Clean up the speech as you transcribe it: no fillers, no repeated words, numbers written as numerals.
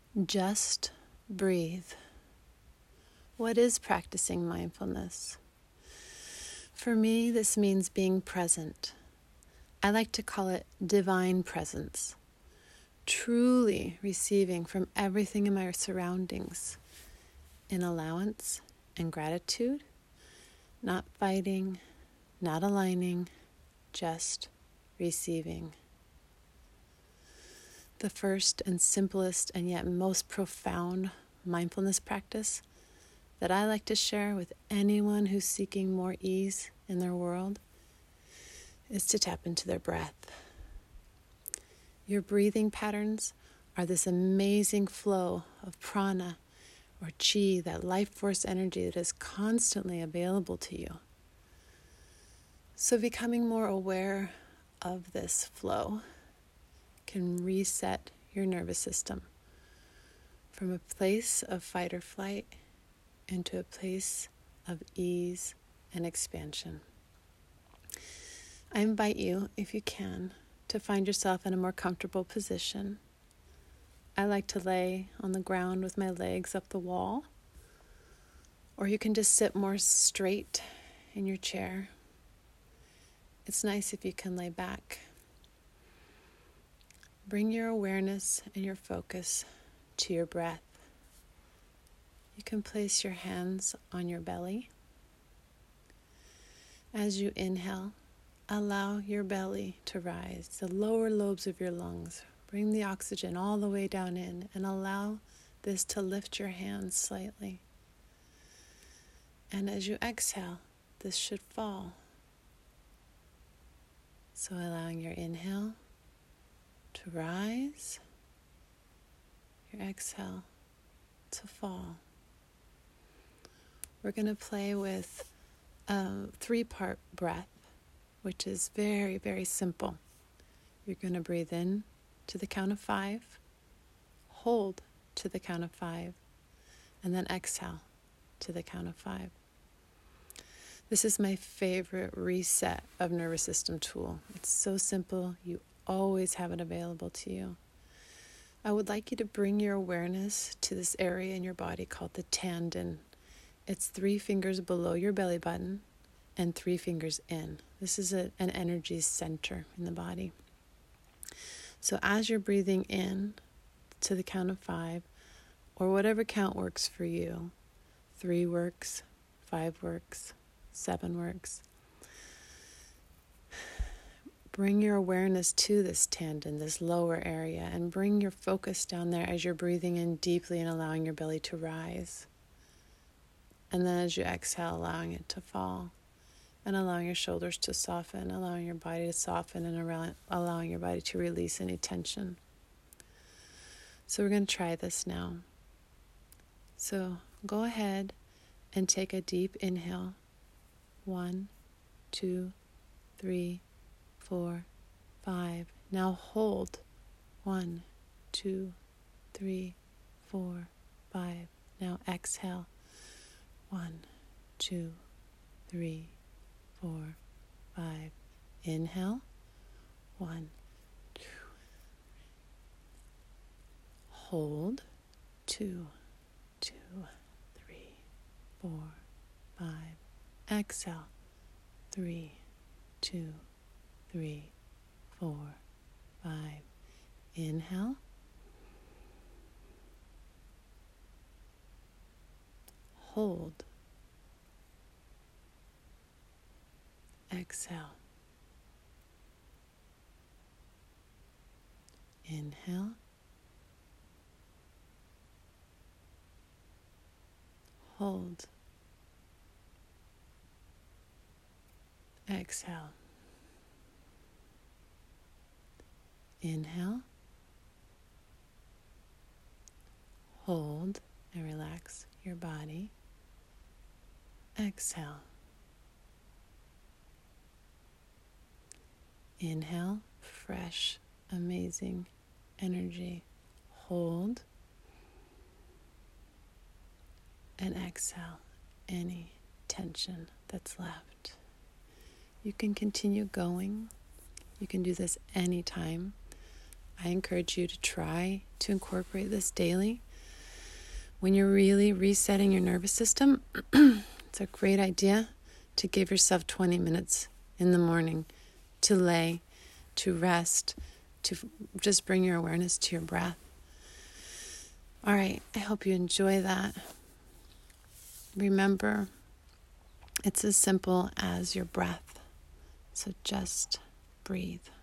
Just breathe. What is practicing mindfulness? For me, this means being present. I like to call it divine presence, truly receiving from everything in my surroundings in allowance and gratitude, not fighting, not aligning, just receiving. The first and simplest and yet most profound mindfulness practice that I like to share with anyone who's seeking more ease in their world is to tap into their breath. Your breathing patterns are this amazing flow of prana or chi, that life force energy that is constantly available to you. So becoming more aware of this flow can reset your nervous system from a place of fight or flight into a place of ease and expansion. I invite you, if you can, to find yourself in a more comfortable position. I like to lay on the ground with my legs up the wall, or you can just sit more straight in your chair. It's nice if you can lay back. Bring your awareness and your focus to your breath. You can place your hands on your belly. As you inhale, allow your belly to rise, the lower lobes of your lungs. Bring the oxygen all the way down in and allow this to lift your hands slightly. And as you exhale, this should fall. So allowing your inhale to rise, your exhale to fall. We're going to play with a 3-part breath, which is very, very simple. You're going to breathe in to the count of 5, hold to the count of 5, and then exhale to the count of 5. This is my favorite reset of nervous system tool. It's so simple. You always have it available to you. I would like you to bring your awareness to this area in your body called the tendon. It's 3 fingers below your belly button and 3 fingers in. This is an energy center in the body. So as you're breathing in to the count of 5, or whatever count works for you, 3 works, 5 works, 7 works. Bring your awareness to this tendon, this lower area, and bring your focus down there as you're breathing in deeply and allowing your belly to rise. And then as you exhale, allowing it to fall, and allowing your shoulders to soften, allowing your body to soften, and allowing your body to release any tension. So we're going to try this now. So go ahead and take a deep inhale. 1, 2, 3, 4, 5. Now hold. 1, 2, 3, 4, 5. Now exhale. 1, 2, 3, 4, 5. Inhale. 1, 2, 3. Hold. 2, 2, 3, 4, 5. Exhale. 3, 2, 3, 4, 5. Inhale. Hold. Exhale. Inhale. Hold. Exhale. Inhale. Hold and relax your body. Exhale. Inhale, fresh, amazing energy. Hold. And exhale any tension that's left. You can continue going. You can do this anytime. I encourage you to try to incorporate this daily. When you're really resetting your nervous system, it's a great idea to give yourself 20 minutes in the morning to lay, to rest, to just bring your awareness to your breath. All right, I hope you enjoy that. Remember, it's as simple as your breath. So just breathe.